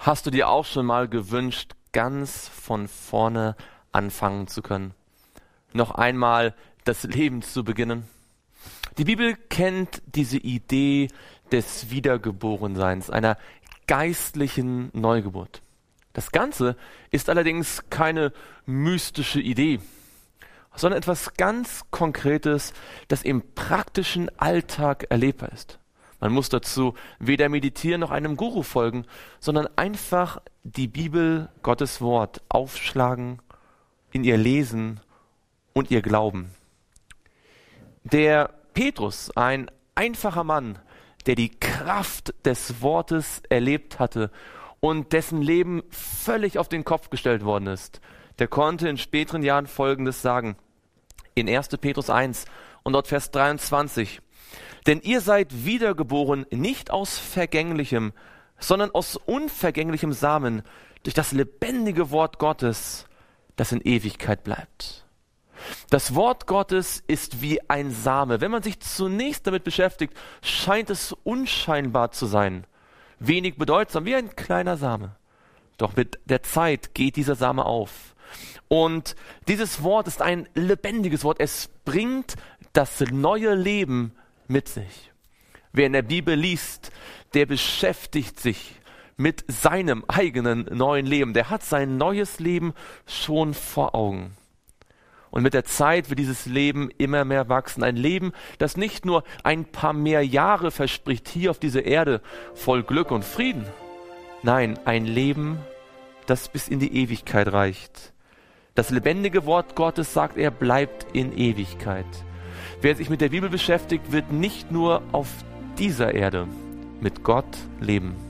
Hast du dir auch schon mal gewünscht, ganz von vorne anfangen zu können? Noch einmal das Leben zu beginnen? Die Bibel kennt diese Idee des Wiedergeborenseins, einer geistlichen Neugeburt. Das Ganze ist allerdings keine mystische Idee, sondern etwas ganz Konkretes, das im praktischen Alltag erlebbar ist. Man muss dazu weder meditieren noch einem Guru folgen, sondern einfach die Bibel, Gottes Wort, aufschlagen, in ihr lesen und ihr glauben. Der Petrus, ein einfacher Mann, der die Kraft des Wortes erlebt hatte und dessen Leben völlig auf den Kopf gestellt worden ist, der konnte in späteren Jahren Folgendes sagen. In 1. Petrus 1 und dort Vers 23. Denn ihr seid wiedergeboren, nicht aus vergänglichem, sondern aus unvergänglichem Samen, durch das lebendige Wort Gottes, das in Ewigkeit bleibt. Das Wort Gottes ist wie ein Same. Wenn man sich zunächst damit beschäftigt, scheint es unscheinbar zu sein, wenig bedeutsam, wie ein kleiner Same. Doch mit der Zeit geht dieser Same auf. Und dieses Wort ist ein lebendiges Wort. Es bringt das neue Leben mit sich. Wer in der Bibel liest, der beschäftigt sich mit seinem eigenen neuen Leben. Der hat sein neues Leben schon vor Augen. Und mit der Zeit wird dieses Leben immer mehr wachsen. Ein Leben, das nicht nur ein paar mehr Jahre verspricht hier auf dieser Erde voll Glück und Frieden. Nein, ein Leben, das bis in die Ewigkeit reicht. Das lebendige Wort Gottes, sagt er, bleibt in Ewigkeit. Wer sich mit der Bibel beschäftigt, wird nicht nur auf dieser Erde mit Gott leben.